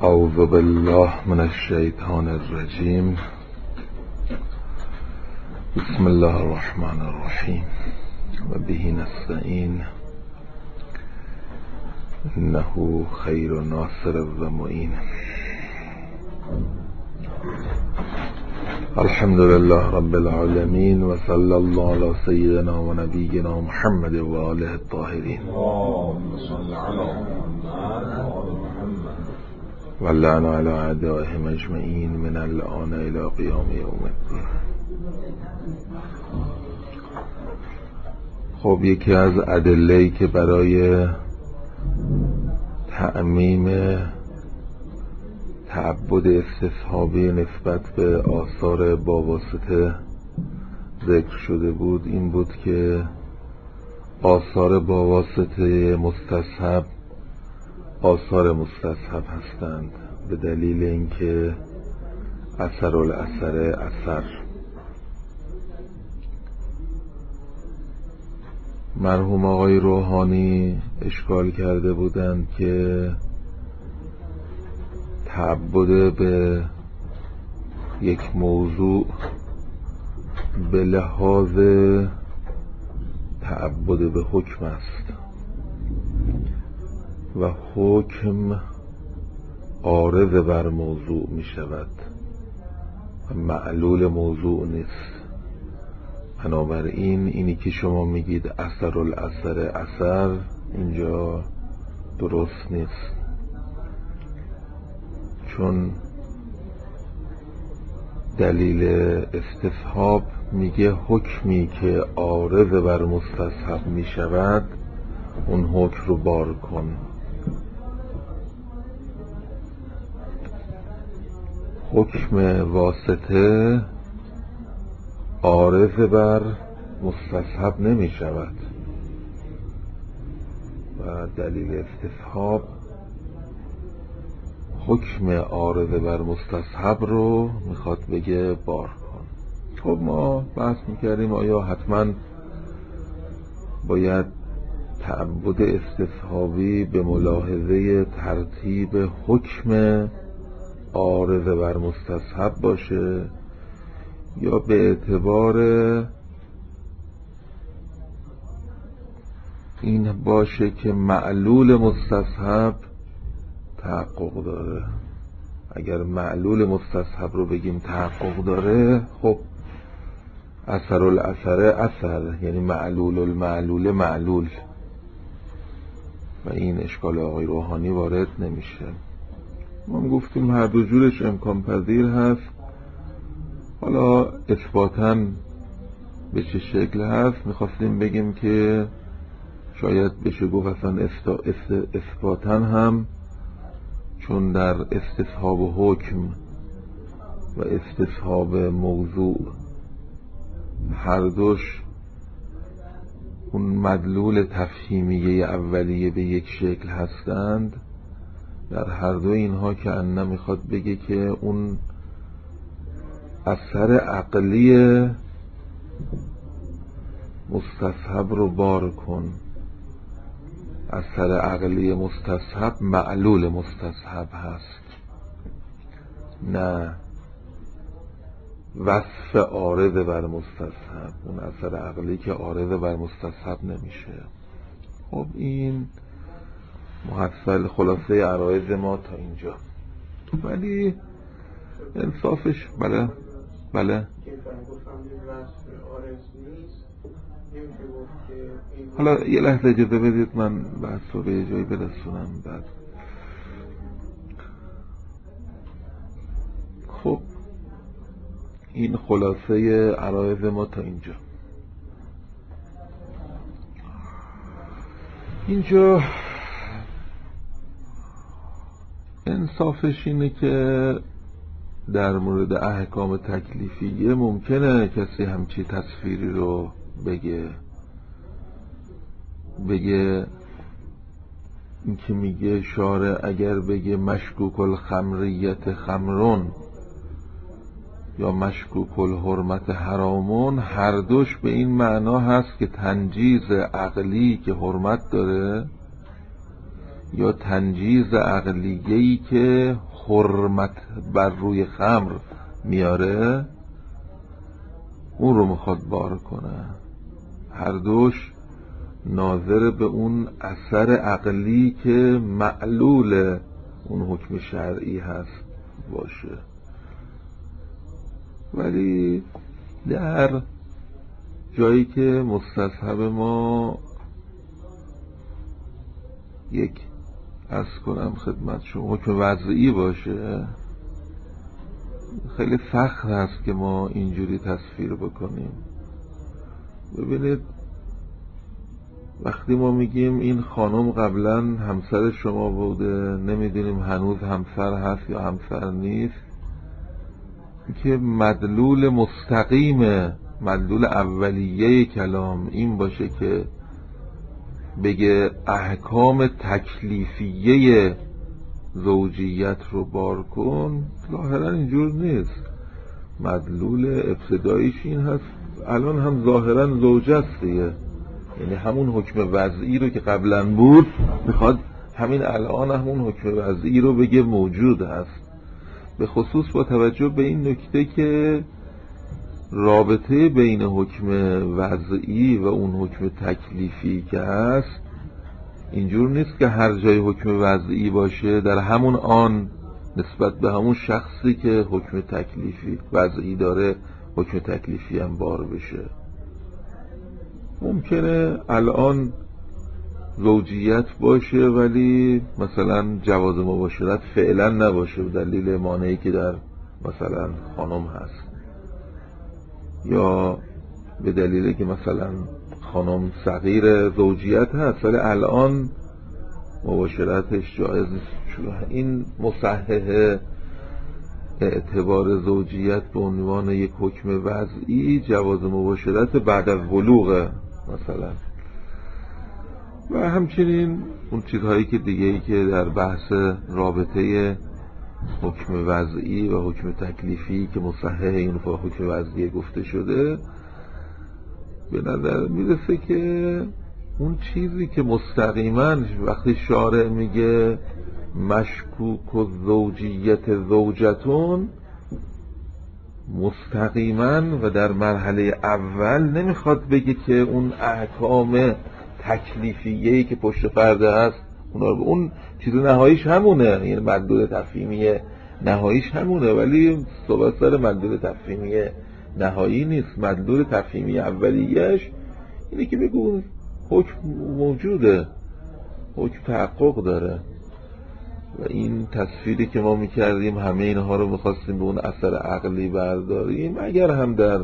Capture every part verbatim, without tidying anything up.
اعوذ بالله من الشیطان الرجیم. بسم الله الرحمن الرحیم و به نستعین انه خیر ناصر و معین. الحمد لله رب العالمین و صلی الله علی سیدنا و نبینا محمد و آله الطاهرین. و لعن علی اعدائهم اجمعین من الآن الی قیام یوم الدین. خب یکی از ادله‌ای که برای تعمیم تعبد استصحابی نسبت به آثار با واسطه ذکر شده بود این بود که آثار با واسطه مستصحب آثار مستصحب هستند به دلیل اینکه اثر الاثر اثر. مرحوم آقای روحانی اشکال کرده بودند که تعبد به یک موضوع به لحاظ تعبد به حکم است و حکم عارض بر موضوع می شود و معلول موضوع نیست. بنابراین اینی که شما میگید اثر الاثر اثر اینجا درست نیست، چون دلیل استصحاب میگه حکمی که عارض بر مستصحب می شود اون حکم رو بار کن. حکم واسطه عارض بر مستصحب نمی شود و دلیل استصحاب حکم عارض بر مستصحب رو میخواد بگه بار کن. خب ما بحث میکردیم آیا حتما باید تعبد استصحابی به ملاحظه ترتیب حکم عارض بر مستصحب باشه یا به اعتبار این باشه که معلول مستصحب تحقق داره. اگر معلول مستصحب رو بگیم تحقق داره خب اثر الاثر اثر یعنی معلول المعلول معلول و این اشکال آقای روحانی وارد نمیشه. ما هم گفتیم هر دو جورش امکان پذیر هست. حالا اثباتاً به چه شکل هست میخواستیم بگیم که شاید بشه گفت اصلا اثباتاً هم، چون در استصحاب و حکم و استصحاب موضوع هر دوش اون مدلول تفهیمیه اولیه به یک شکل هستند، در هر دو اینها که انه میخواد بگه که اون اثر عقلی مستصحب رو بار کن. اثر عقلی مستصحب معلول مستصحب هست، نه وصف عارض بر مستصحب. اون اثر عقلی که عارض بر مستصحب نمیشه. خب این محصل خلاصه عرایض ما تا اینجا، ولی انصافش بله بله حالا یه لحظه اجازه بدید من بحث رو به جایی برسونم بعد. خب این خلاصه عرایض ما تا اینجا. اینجا انصافش اینه که در مورد احکام تکلیفیه ممکنه کسی همچی تصویری رو بگه بگه این که میگه شارع اگر بگه مشکوک الخمریت خمرون یا مشکوک الحرمت حرامون، هر دوش به این معنا هست که تنجیز عقلی که حرمت داره یا تنجیز عقلیه‌ای که حرمت بر روی خمر میاره اون رو میخواد بار کنه. هر دوش ناظر به اون اثر عقلی که معلول اون حکم شرعی هست باشه. ولی در جایی که مستصحب ما یک عرض کنم خدمت شما حکم وضعی باشه، خیلی سخت هست که ما اینجوری تصویر بکنیم. ببینید وقتی ما میگیم این خانم قبلا همسر شما بوده، نمیدونیم هنوز همسر هست یا همسر نیست، که مدلول مستقیم مدلول اولیه کلام این باشه که بگه احکام تکلیفیه زوجیت رو بار کن، ظاهرا اینجور نیست. مدلول ابتداییش این هست الان هم ظاهرا زوجه است دیگه، یعنی همون حکم وضعی رو که قبلا بود میخواد همین الان همون حکم وضعی رو بگه موجود هست. به خصوص با توجه به این نکته که رابطه بین حکم وضعی و اون حکم تکلیفی که هست اینجور نیست که هر جای حکم وضعی باشه در همون آن نسبت به همون شخصی که حکم تکلیفی وضعی داره حکم تکلیفی هم بار بشه. ممکنه الان زوجیت باشه ولی مثلا جواز مباشرت فعلا نباشه به دلیل مانعی که در مثلا خانم هست، یا به دلیلی که مثلا خانم صغیر زوجیت هست ولی الان مباشرتش جایز نیست. این مصحح اعتبار زوجیت به عنوان یک حکم وضعی جواز مباشرت بعد از بلوغ مثلا، و همچنین اون چیزهایی که دیگه ای که در بحث رابطه حکم وضعی و حکم تکلیفی که مصحح این حکم وضعی گفته شده به نظر میرسه که اون چیزی که مستقیما وقتی شارع میگه مشکوک و زوجیت زوجتون، مستقیما و در مرحله اول نمیخواد بگه که اون احکام تکلیفیه‌ای که پشت پرده هست اونا رو، اون چیز نهاییش همونه، یعنی مدلول تفهیمی نهاییش همونه، ولی صحبت سر مدلول تفهیمی نهایی نیست. مدلول تفهیمی اولیش اینه که بگو حکم موجوده، حکم تحقق داره، و این تصویری که ما میکردیم همه اینها رو میخواستیم به اون اثر عقلی برداریم. اگر هم در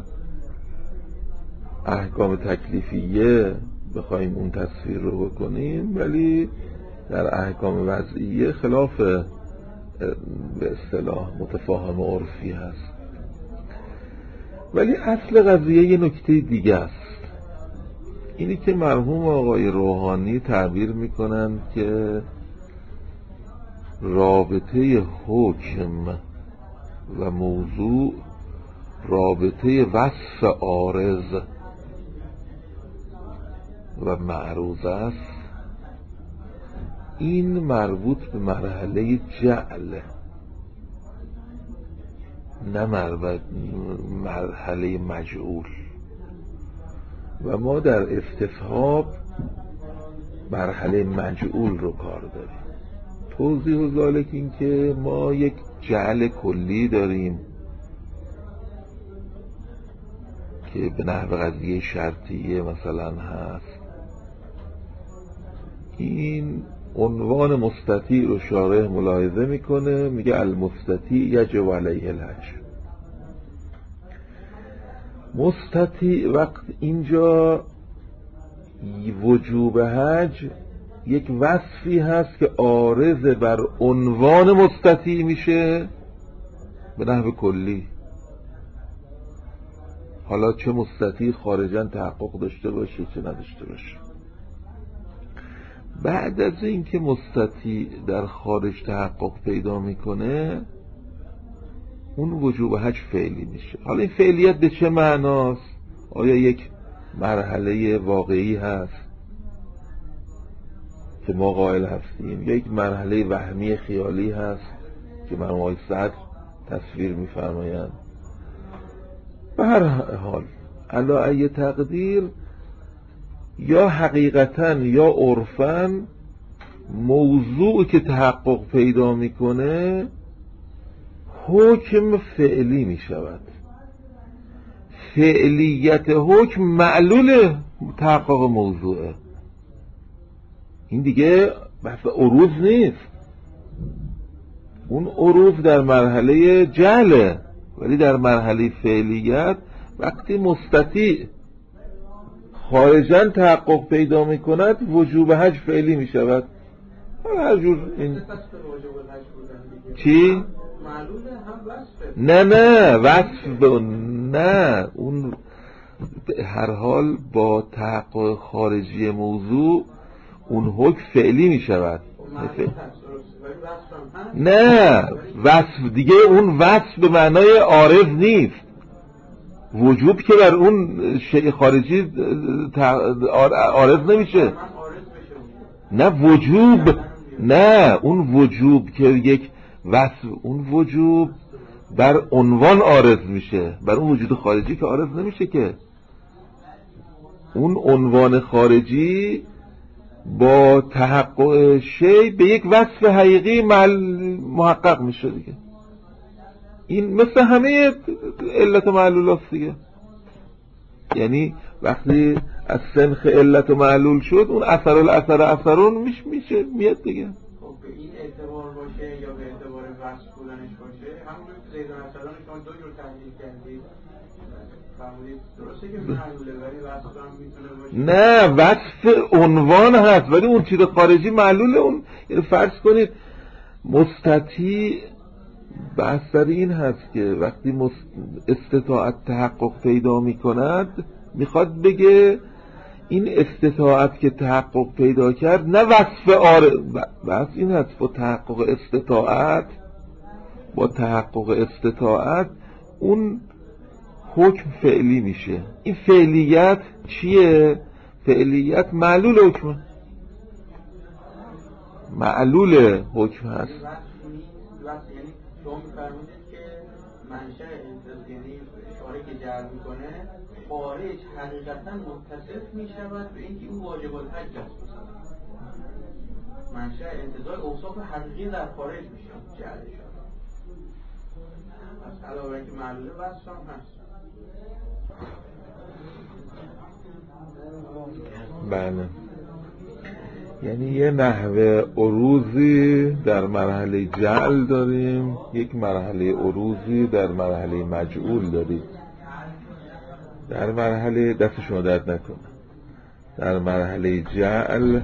احکام تکلیفیه بخوایم اون تصویر رو بکنیم، ولی در احکام وضعیه خلاف به اصطلاح متفاهم عرفی هست. ولی اصل قضیه یه نکته دیگه است، اینی که مرحوم آقای روحانی تعبیر میکنن که رابطه حکم و موضوع رابطه وصف عارض و معروض است. این مربوط به مرحله جعل، نه مرحله مجعول، و ما در استصحاب مرحله مجعول رو کار داریم. توضیح و ذالک این که ما یک جعل کلی داریم که به نحو قضیه شرطیه مثلا هست. این عنوان مستطیع رو شارح ملاحظه میکنه، میگه المستطیع یجب علیه الحج. مستطیع وقت اینجا وجوب حج یک وصفی هست که عارض بر عنوان مستطیع میشه به نحو کلی. حالا چه مستطیع خارجاً تحقق داشته باشه چه نداشته باشه. بعد از این که مستطیع در خارج تحقق پیدا میکنه، اون وجوب حج فعلی میشه. حالا این فعلیت به چه معناست؟ آیا یک مرحله واقعی هست که ما قائل هستیم، یا یک مرحله وهمی خیالی هست که مرحوم آقای صدر تصویر می‌فرمایند. به هر حال علی ای تقدیر یا حقیقتاً یا عرفاً موضوع که تحقق پیدا میکنه حکم فعلی میشود. فعلیت حکم معلول تحقق موضوعه. این دیگه بحث عروض نیست. اون عروض در مرحله جهله، ولی در مرحله فعلیت وقتی مستطیع خارجاً تحقق پیدا میکند وجوب حج فعلی میشود. هر جور این چی؟ نه نه وصف نه، اون هر حال با تحقق خارجی موضوع اون حکم فعلی می شود. نه وصف دیگه، اون وصف به معنای عارض نیست. وجوب که بر اون شیء خارجی عارض نمیشه. نه وجوب، نه اون وجوب که یک وصف، اون وجوب بر عنوان عارض میشه، بر اون وجود خارجی که عارض نمیشه. که اون عنوان خارجی با تحقق شی به یک وصف حقیقی محقق میشه دیگه. این مثل همه علت و معلول هست دیگه. یعنی وقتی از سنخ علت و معلول شد اون اثر الاثر اثرون میشه میشه میاد دیگه. خب به این اعتبار باشه یا به اعتبار وصف بودنش باشه، همونجور که زید و مثلا شما دو جور تحلیل کردید فرمودید درسته که معلوله ولی وصف هم میتونه باشه. نه وصف عنوان هست ولی اون چیز خارجی معلوله. اون یعنی فرض کنید مستطیع بحث سر این هست که وقتی استطاعت تحقق پیدا میکند میخواد بگه این استطاعت که تحقق پیدا کرد نه وصف آره، بحث این هست با تحقق استطاعت با تحقق استطاعت اون حکم فعلی میشه. این فعلیت چیه؟ فعلیت معلول حکمه، معلول حکم هست. یعنی شما می‌فرمایید که منشأ یعنی اشاره که جعل میکنه خارج حقیقتا متصف میشود به اینکه اون واجبات حج است. منشأ انتزاع اوصاف حقیقی در خارج میشه جعل شد. پس علاوه بر اینکه معلوله وصف هم هست. بله، یعنی یه نحوه عروضی در مرحله جعل داریم، یک مرحله عروضی در مرحله مجعول داریم. در مرحله دست شما درد نکنه، در مرحله جعل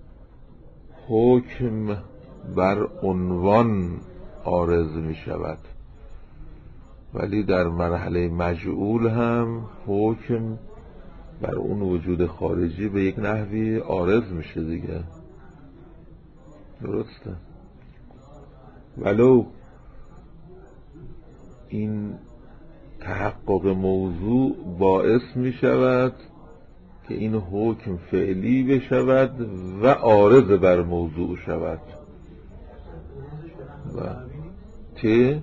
حکم بر عنوان عارض می شود، ولی در مرحله مجعول هم حکم بر اون وجود خارجی به یک نحوی عارض میشه دیگه. درسته؟ ولو این تحقق موضوع باعث میشود که این حکم فعلی بشود و عارض بر موضوع شود. و چه؟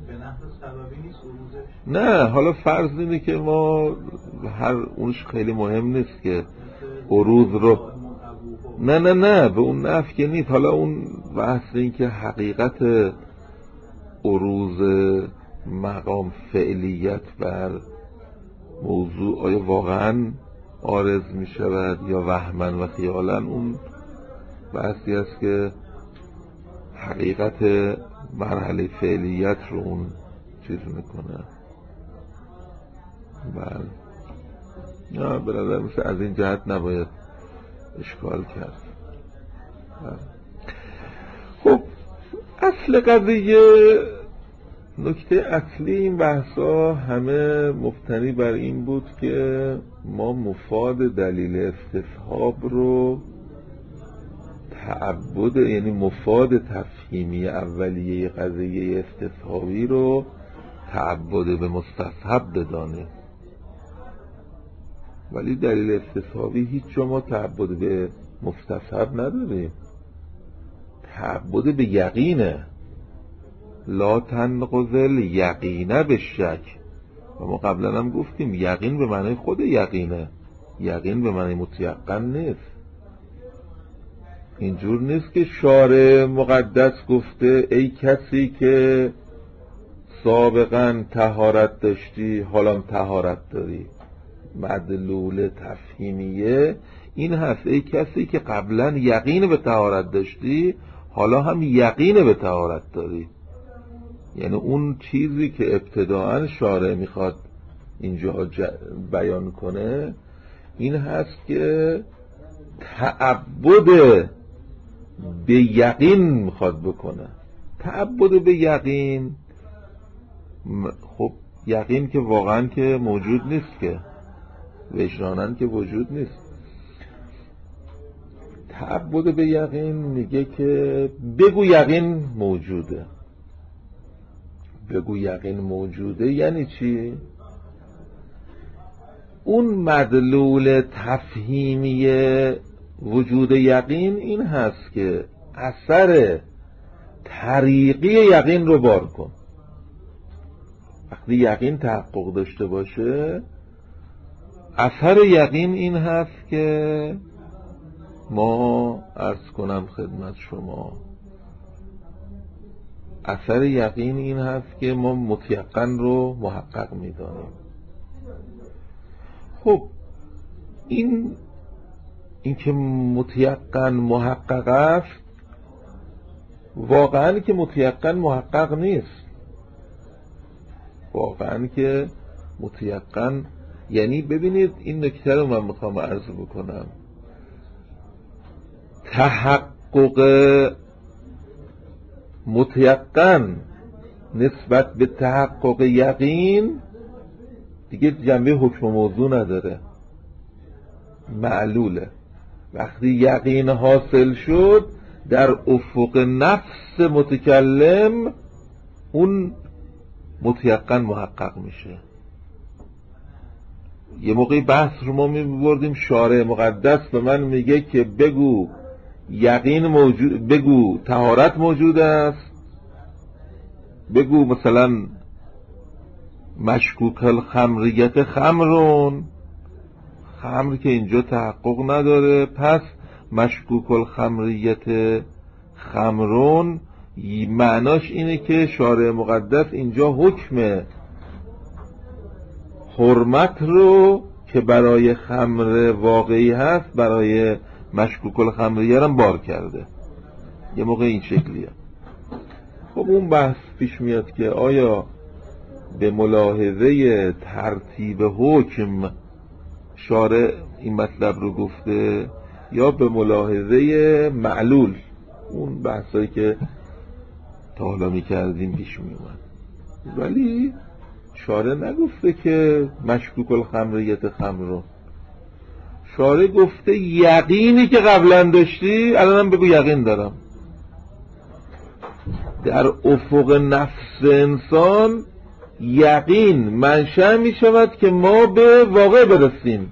نه حالا فرض اینه که ما هر اونش خیلی مهم نیست که عروض رو نه نه نه به اون نفع که نیست. حالا اون بحث این که حقیقت عروض مقام فعلیت بر موضوع آیا واقعا عارض می شود یا وهمن و خیالا، اون بحثی است که حقیقت مرحله فعلیت رو اون چیز میکنه. بله نه به نظر مثل از این جهت نباید اشکال کرد. بله. خب اصل قضیه، نکته اصلی این بحثا همه مبتنی بر این بود که ما مفاد دلیل استصحاب رو تعبد، یعنی مفاد تفهیمی اولیه قضیه استصحابی رو تعبد به مستصحب بدانه. ولی دلیل استصحابی هیچ جا ما تعبد به مستصحب نداریم، تعبد به یقینه. لا تنقض الیقین بالشک. و ما قبلا هم گفتیم یقین به معنی خود یقینه، یقین به معنی متیقن نیست. اینجور نیست که شارع مقدس گفته ای کسی که سابقا طهارت داشتی حالا طهارت داری. مدلول تفهیمیه این هست ای کسی که قبلا یقین به طهارت داشتی حالا هم یقین به طهارت داری. یعنی اون چیزی که ابتداعا شارع میخواد اینجا بیان کنه این هست که تعبد به یقین میخواد بکنه. تعبد به یقین، خب یقین که واقعا که موجود نیست، که وجدانن که وجود نیست. تعبد به یقین میگه که بگو یقین موجوده. بگو یقین موجوده یعنی چی؟ اون مدلول تفهیمی وجود یقین این هست که اثر طریقی یقین رو بار کن. وقتی یقین تحقق داشته باشه اثر یقین این هست که ما عرض کنم خدمت شما اثر یقین این هست که ما متیقن رو محقق میدانیم. خب این این که متیقن محقق است واقعا که متیقن محقق نیست. واقعا که متیقن یعنی ببینید این نکته رو من میخوام عرض بکنم. تحقق متیقن نسبت به تحقق یقین دیگه جنبه حکم موضوع نداره، معلوله. وقتی یقین حاصل شد در افق نفس متکلم اون متیقن محقق میشه. یه موقعی بحث رو ما میبردیم شارع مقدس به من میگه که بگو یقین موجود، بگو طهارت موجود است، بگو مثلا مشکوک الخمریت خمرون، خمر که اینجا تحقق نداره، پس مشکوک الخمریت خمرون معناش اینه که شارع مقدس اینجا حکم حرمت رو که برای خمر واقعی هست برای مشکوک الخمریه هم بار کرده. یه موقع این شکلیه. خب اون بحث پیش میاد که آیا به ملاحظه ترتیب حکم شارع این مطلب رو گفته یا به ملاحظه معلول؟ اون بحثایی که تا حالا میکردیم پیش میومد. ولی شارع نگفته که مشکوک الخمریت خمر رو، شارع گفته یقینی که قبلا داشتی الانم بگو یقین دارم. در افق نفس انسان یقین منشأ می شود که ما به واقع برسیم.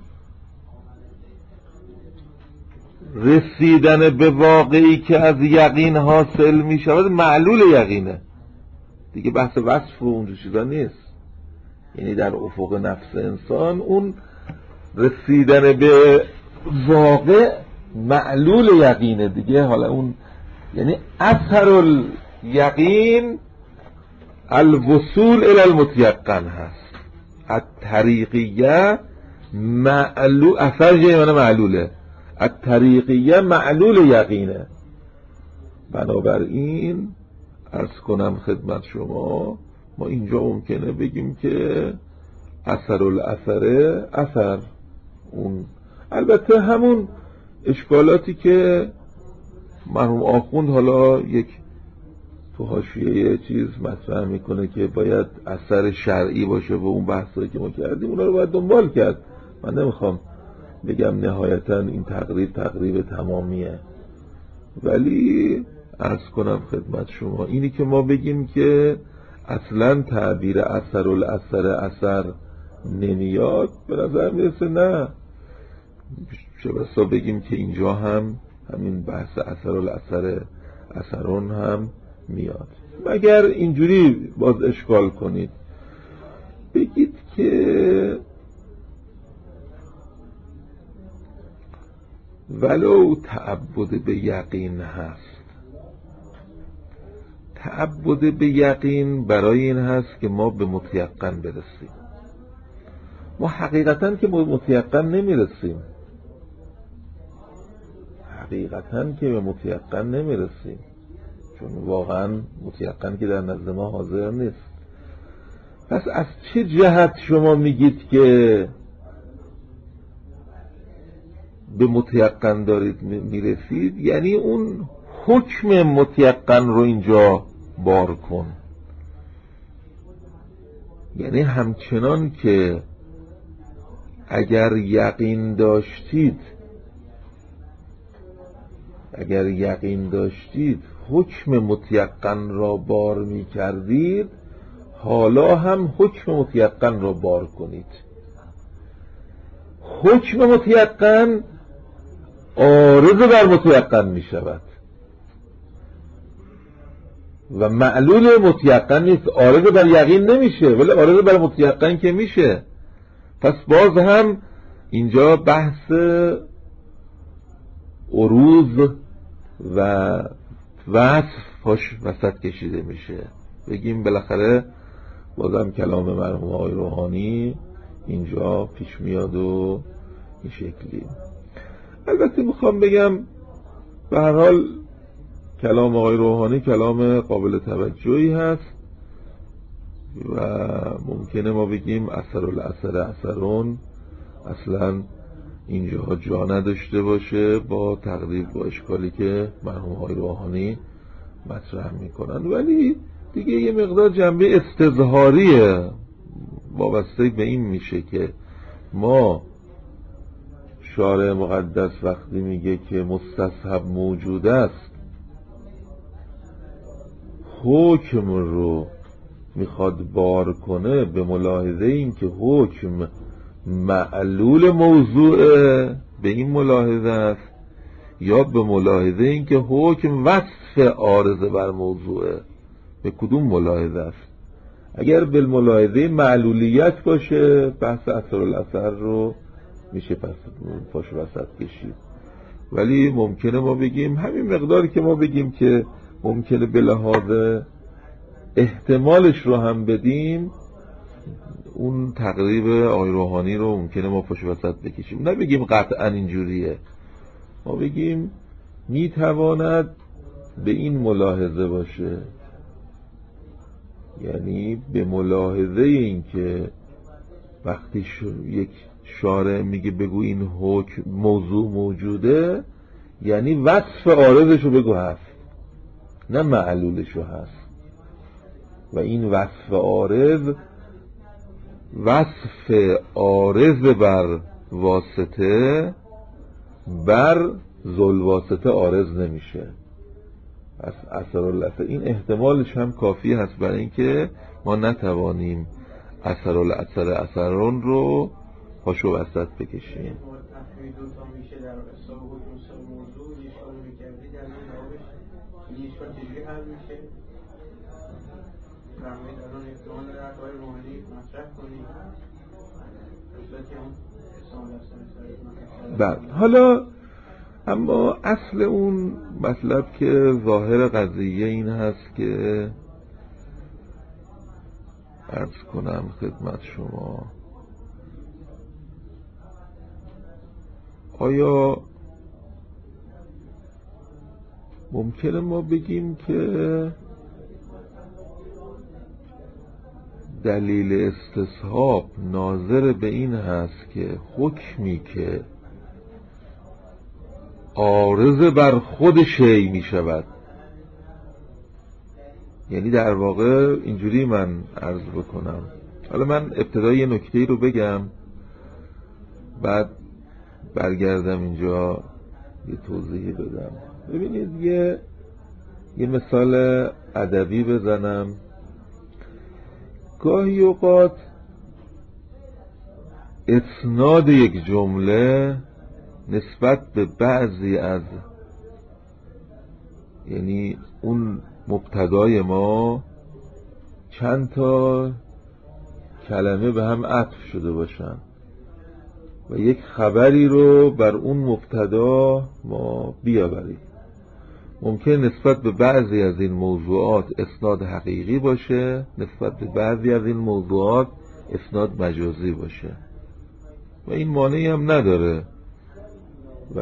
رسیدن به واقعی که از یقین حاصل می شود معلول یقینه دیگه، بحث وصف و اونجور چیزا نیست. یعنی در افق نفس انسان اون رسیدن به واقع معلول یقینه دیگه. حالا اون یعنی اثر الیقین الوصول الی المتیقن هست. الطریقیه معلول، اثر جای معلوله، الطریقیه معلول یقینه. بنابراین عرض کنم خدمت شما ما اینجا ممکنه بگیم که اثر الاثر اثر اون، البته همون اشکالاتی که مرحوم آخوند حالا یک تو حاشیه چیز مطرح میکنه که باید اثر شرعی باشه و اون بحثایی که ما کردیم اونا رو باید دنبال کرد. من نمیخوام بگم نهایتا این تقریب تقریب تمامیه، ولی عرض کنم خدمت شما اینی که ما بگیم که اصلا تعبیر اثر الاثر اثر نمیاد به نظر میرسه نه، چه بسا بگیم که اینجا هم همین بحث اثر الاثر اثرون هم میاد. مگر اینجوری باز اشکال کنید، بگید که ولو تعبد به یقین هست. تعبد به یقین برای این هست که ما به متیقن برسیم. ما حقیقتاً که به متیقن نمیرسیم، حقیقتاً که به متیقن نمیرسیم، چون واقعاً متیقن که در نزد ما حاضر نیست. پس از چه جهت شما میگید که به متیقن دارید میرسید؟ یعنی اون حکم متیقن رو اینجا بار کن. یعنی همچنان که اگر یقین داشتید اگر یقین داشتید حکم متیقن را بار می کردید، حالا هم حکم متیقن را بار کنید. حکم متیقن عارض بر متیقن می شود و معلول متیقن نیست، عارض بر یقین نمیشه ولی عارض بر متیقن که میشه. پس باز هم اینجا بحث عروض و وصف پاش وسط کشیده میشه. بگیم بالاخره بازم کلام مرحوم آقای روحانی اینجا پیش میاد و این شکلی. البته میخوام بگم به هر حال کلام آقای روحانی کلام قابل توجهی هست و ممکنه ما بگیم اثر الاثر اثرون اصلا اینجا جا نداشته باشه با تقریب با اشکالی که مرحوم آقای روحانی مطرح میکنن، ولی دیگه یه مقدار جنبه استظهاریه وابسته به این میشه که ما شارع مقدس وقتی میگه که مستصحب موجود است، حکم رو میخواد بار کنه به ملاحظه این که حکم معلول موضوعه، به این ملاحظه است، یا به ملاحظه این که حکم وصف عارض بر موضوعه؟ به کدوم ملاحظه است؟ اگر به ملاحظه معلولیت باشه بحث اثر الاثر رو میشه پس پاش وسط کشید، ولی ممکنه ما بگیم همین مقداری که ما بگیم که ممکنه به لحاظ احتمالش رو هم بدیم، اون تقریب آقای روحانی رو ممکنه ما پاش وسط بکشیم. نبگیم قطعا اینجوریه، ما بگیم میتواند به این ملاحظه باشه، یعنی به ملاحظه این که وقتی یک شارع میگه بگو این حکم موضوع موجوده، یعنی وصف عارضش رو بگو هست، نه معلولش رو هست. و این وصف عارض وصف عارض بر واسطه بر ذل واسطه عارض نمیشه. از اثر الاثر این احتمالش هم کافی هست برای اینکه ما نتوانیم اثر الاثر اثرون رو پاشو وسط بکشیم. بله، حالا اما اصل اون مطلب که ظاهر قضیه این هست که عرض کنم خدمت شما، آیا ممکنه ما بگیم که دلیل استصحاب ناظر به این هست که حکمی که عارض بر خود شیء می شود، یعنی در واقع اینجوری من عرض بکنم، حالا من ابتدای یه نکته رو بگم بعد برگردم اینجا یه توضیحی بدم. ببینید یه یه مثال ادبی بزنم. گاهی اوقات اسناد یک جمله نسبت به بعضی از، یعنی اون مبتدای ما چند تا کلمه به هم عطف شده باشن و یک خبری رو بر اون مبتدا ما بیاوریم. ممکن نسبت به بعضی از این موضوعات اسناد حقیقی باشه، نسبت به بعضی از این موضوعات اسناد مجازی باشه و این مانعی هم نداره. و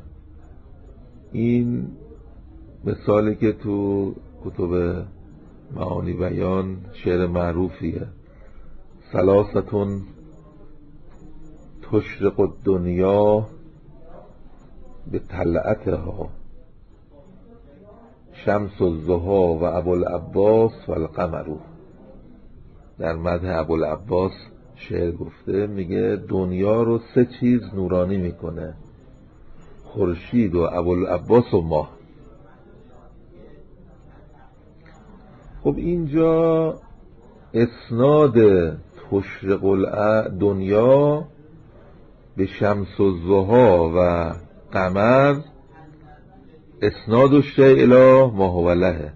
این مثالی که تو کتب معانی بیان شعر معروفیه، ثلاثتون تشرق الدنیا به طلعتها، شمس الضحی و ابوالعباس و القمر. در مدح ابوالعباس شعر گفته، میگه دنیا رو سه چیز نورانی میکنه، خورشید و ابوالعباس و ماه. خب اینجا اسناد تشرق الدنیا به شمس الضحی و قمر اسناد الشیء الی ما هو له،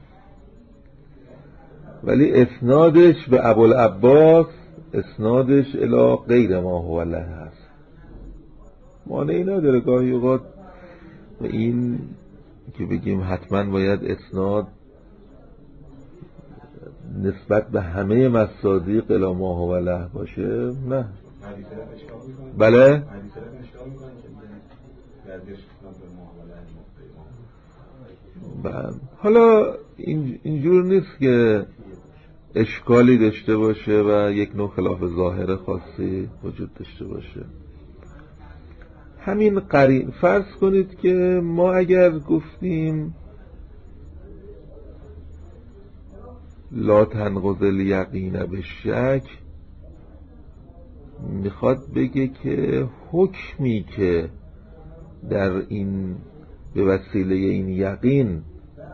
ولی اسنادش به ابوالعباس اسنادش الی غیر ما هو له هست. مانعی نداره گاهی اوقات و این که بگیم حتما باید اسناد نسبت به همه مصادیق الی ما هو له باشه، نه. بله بله. حالا اینجور نیست که اشکالی داشته باشه و یک نوع خلاف ظاهر خاصی وجود داشته باشه. همین قرین فرض کنید که ما اگر گفتیم لا تنقض الیقین بالشک، میخواد بگه که حکمی که در این به وسیله این یقین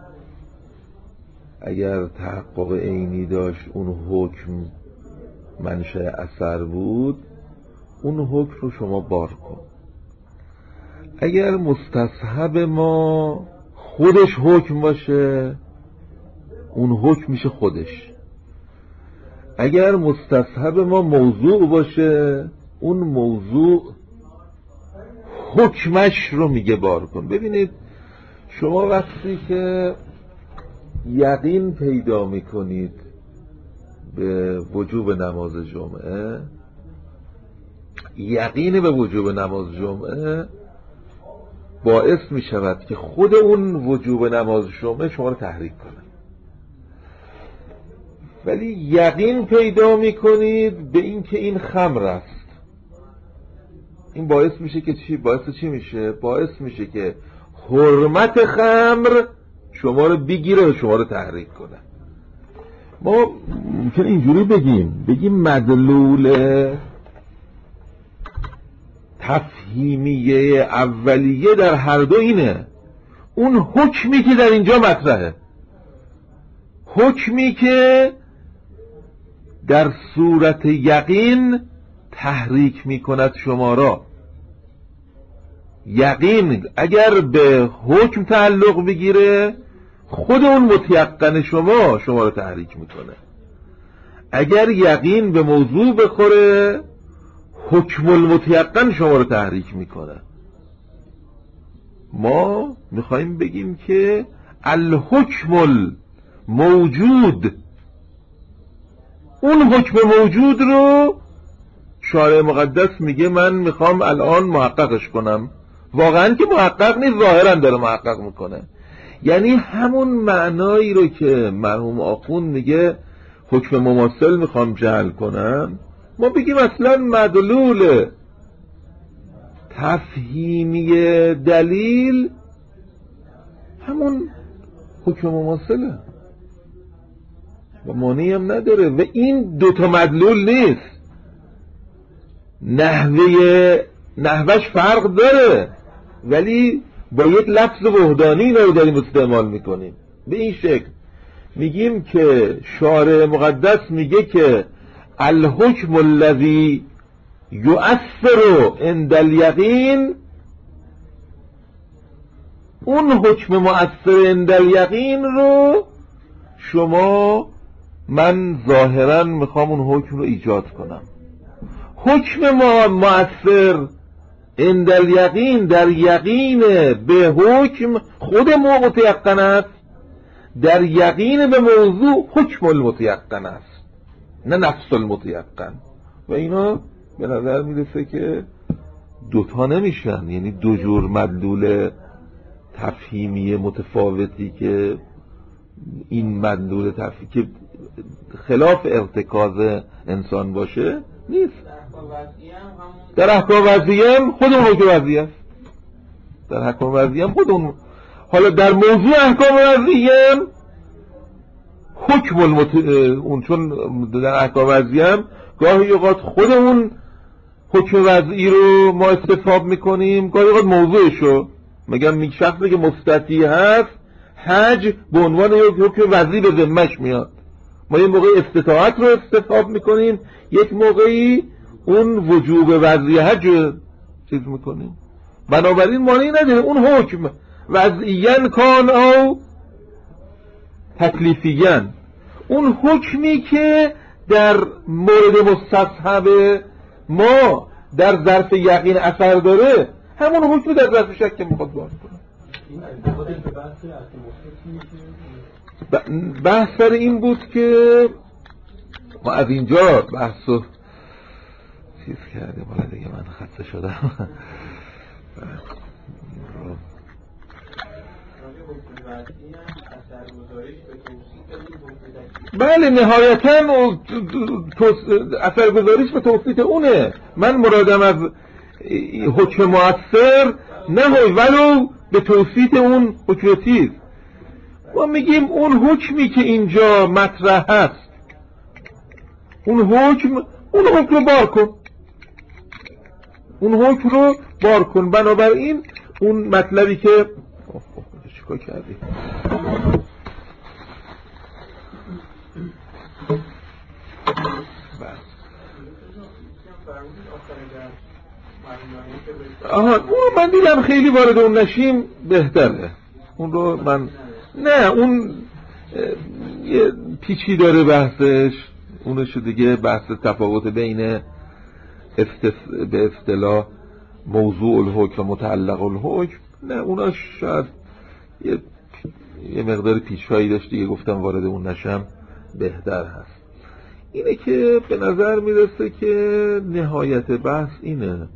اگر تحقق عینی داشت اون حکم منشأ اثر بود، اون حکم رو شما بار کن. اگر مستصحب ما خودش حکم باشه، اون حکم میشه خودش. اگر مستصحب ما موضوع باشه، اون موضوع حکمش رو میگه بار کن. ببینید شما وقتی که یقین پیدا میکنید به وجوب نماز جمعه، یقین به وجوب نماز جمعه باعث میشود که خود اون وجوب نماز جمعه شما رو تحریک کنه. ولی یقین پیدا میکنید به این که این خمر است، این باعث میشه که چی؟ باعث چی میشه؟ باعث میشه که حرمت خمر شما رو بگیره و شما رو تحریک کنه. ما ممکن اینجوری بگیم بگیم مدلول تفهیمیه اولیه در هر دو اینه. اون حکمی که در اینجا مطرحه، حکمی که در صورت یقین تحریک میکند شما را. یقین اگر به حکم تعلق بگیره، خود اون متیقن شما شما رو تحریک میکنه. اگر یقین به موضوع بخوره، حکم المتیقن شما رو تحریک میکنه. ما میخوایم بگیم که الحکم الموجود، اون حکم موجود رو شارع مقدس میگه من میخوام الان محققش کنم. واقعا که محقق نیست، ظاهرا داره محقق میکنه. یعنی همون معنایی رو که مرحوم آخوند میگه حکم مماثل میخوام جعل کنم، ما بگیم اصلا مدلول تفهیمی دلیل همون حکم مماثله و مانعی هم نداره. و این دوتا مدلول نیست، نحوه نحوش فرق داره، ولی با یک لفظ وحدانی رو داریم استعمال میکنیم. به این شکل میگیم که شارع مقدس میگه که الحکم الذی یؤثر عند الیقین اون حکم مؤثر اندل یقین رو شما، من ظاهرا میخوام اون حکم رو ایجاد کنم. حکم مؤثر اندل یقین در یقین به حکم خود ما متیقن است، در یقین به موضوع حکم المتیقن است، نه نفس المتیقن. و اینا به نظر میرسه که دوتا نمیشن، یعنی دو جور مدلول تفهیمی متفاوتی که این مدلول تفهیمی که خلاف ارتکاز انسان باشه نیست. در احکام وضعیه هم خود اون حکم وضعیه است، در احکام وضعیه هم خود اون. حالا در موضوع احکام وضعیه هم حکم المت... اون، چون در احکام وضعیه هم گاهی اوقات خود اون حکم وضعی رو ما استفاده میکنیم، گاهی اوقات موضوعشو. میگم می شخصی که مستطیع هست حج به عنوان یک حکم وضعی به ذمه‌اش میاد. ما یه موقعی استطاعت رو استفاده میکنیم، یک موقعی اون وجوب وضعی حج رو چیز میکنیم. بنابراین معنی نداره اون حکم وضعیاً کان او تکلیفیاً، اون حکمی که در مورد مستصحب ما در ظرف یقین اثر داره، همون حکمی در ظرف شک که میخواد باز کنه. بحث سر این بود که ما از اینجا بحثو چیز کردیم، حالا دیگه من خسته شدم. بله نهایتاً اثرگذاریش به توصیف اونه. من مرادم از حکم مؤثر نه ولو به توصیف اون حکم تیز. ما میگیم اون حکمی که اینجا مطرح هست، اون حکم اون حکم رو بار کن، اون حکم رو بار کن. بنابراین اون مطلبی که چیکار کردی؟ آها اون من دیدم خیلی وارد اون نشیم بهتره. اون رو من نه اون یه پیچی داره بحثش، اونشو دیگه بحث تفاوت بین استف... به اصطلاح موضوع الحکم و متعلق الحکم، نه اونا شاید یه, یه مقدار پیچ‌هایی داشت دیگه، گفتم وارد اون نشم بهتر هست. اینه که به نظر میرسه که نهایت بحث اینه.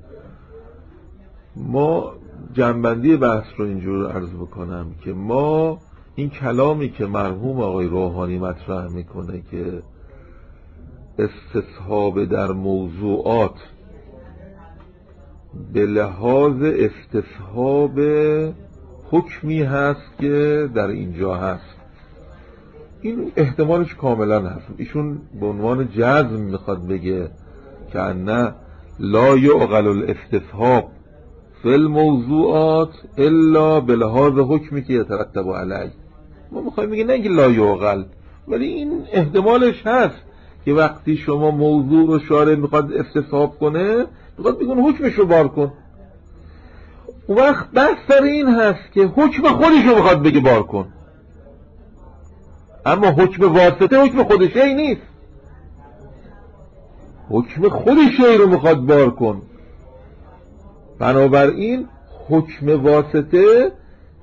ما جنبندی بحث رو اینجور عرض بکنم که ما این کلامی که مرحوم آقای روحانی مطرح میکنه که استصحاب در موضوعات به لحاظ استصحاب حکمی هست که در اینجا هست، این احتمالش کاملا هست. ایشون به عنوان جزم میخواد بگه که نه لا یعقل الاستصحاب فی الموضوعات الا به لحاظ حکمی که یترتب علیه. ما میخوایم بگه نه که لا یعقل، ولی این احتمالش هست که وقتی شما موضوع رو شارع میخواد استصحاب کنه، میخواد بگه حکمش رو بار کن. اون وقت بحث سر این هست که حکم خودش رو میخواد بگه بار کن، اما حکم واسطه حکم خودشه نیست. حکم خودشه رو میخواد بار کن. بنابراین حکم واسطه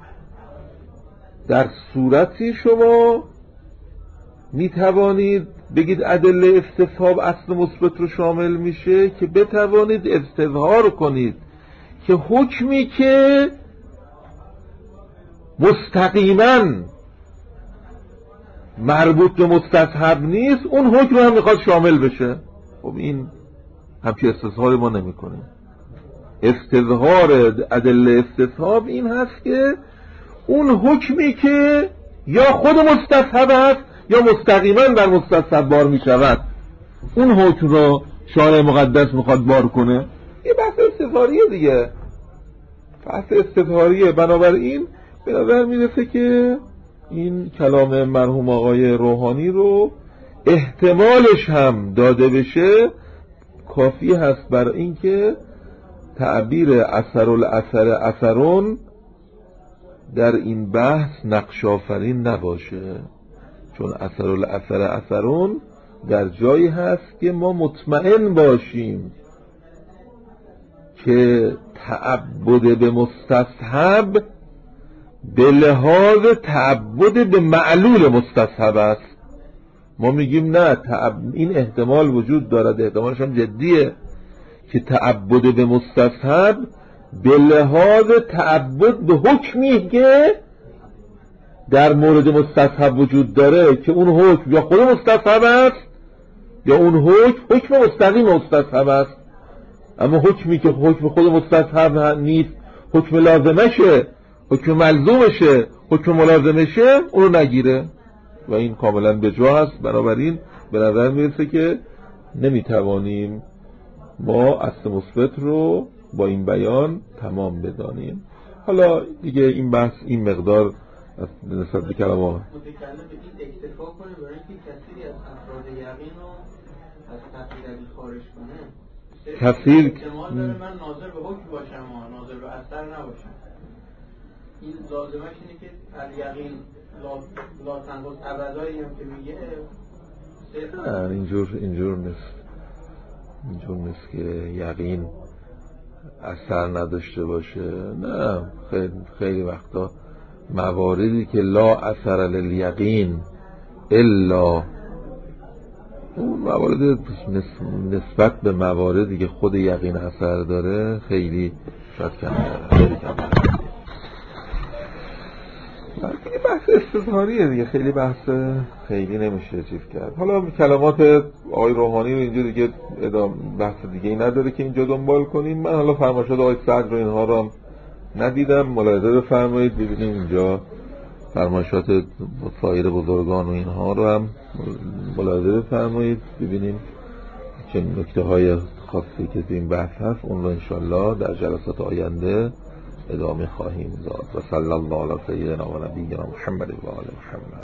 در صورتی شما میتوانید بگید ادله استصحاب اصل مثبت رو شامل میشه که بتوانید استظهار کنید که حکمی که مستقیما مربوط به مستصحب نیست اون حکم هم میخواد شامل بشه. خب این همچی استظهار ما نمی کنیم. استظهار ادله استصحاب این هست که اون حکمی که یا خود مستصحب هست یا مستقیما بر مستصحب بار می شود، اون حکم رو شارع مقدس میخواد بار کنه. یه بحث استظهاریه دیگه، بحث استظهاریه. بنابراین به نظر میرسه که این کلام مرحوم آقای روحانی رو احتمالش هم داده بشه کافی هست بر اینکه تعبیر اثر الاثر اثرون در این بحث نقش آفرین نباشه، چون اثر الاثر اثرون در جایی هست که ما مطمئن باشیم که تعبد به مستصحب به لحاظ تعبد به معلول مستصحب است. ما میگیم نه، این احتمال وجود دارد، احتمالش هم جدیه که تعبد به مستصحب به لحاظ تعبد به حکمی که در مورد مستصحب وجود داره که اون حکم یا خود مستصحب است یا اون حکم حکم مستقیم مستصحب است. اما حکمی که حکم خود مستصحب نیست، حکم لازمشه، حکم ملزومشه، حکم ملازمشه، اونو نگیره و این کاملا به جا هست. بنابراین به نظر میرسه که نمیتوانیم ما اصل مثبت رو با این بیان تمام بدانیم. حالا دیگه این بحث این مقدار نسبت به کلام متکلم به این اکتفا کنه برای اینکه کثیری از افراد یقین رو از تفسیر خارج کنه. کثیر احتمال داره من ناظر به حکم باشم و ناظر به اثر نباشم. این لازمش اینه که الیقین لا لا تنقض ابدایی هم که میگه نه، اینجور اینجور نیست. اینجور نیست که یقین اثر نداشته باشه. نه، خیلی خیلی وقتا مواردی که لا اثر للیقین الا، اون موارد نسبت به مواردی که خود یقین اثر داره خیلی شاید کم داره. دیگه بحث استظهاریه دیگه، خیلی بحث خیلی نمیشه چیز کرد. حالا کلمات آقای روحانی رو اینجا دیگه ادامه بحث دیگه ای نداره که اینجا دنبال کنیم. من حالا فرمایشات آقای صدر رو اینها رو هم ندیدم، ملاحظه بفرمایید ببینیم اینجا فرمایشات سایر بزرگان و اینها رو هم ملاحظه بفرمایید ببینیم چه نکته های خاصی که تو این بحث هست. اون رو انشالله در جلسات آینده ادامه خواهیم داد. و صلی الله علی سیدنا و نبینا محمد و آل محمد.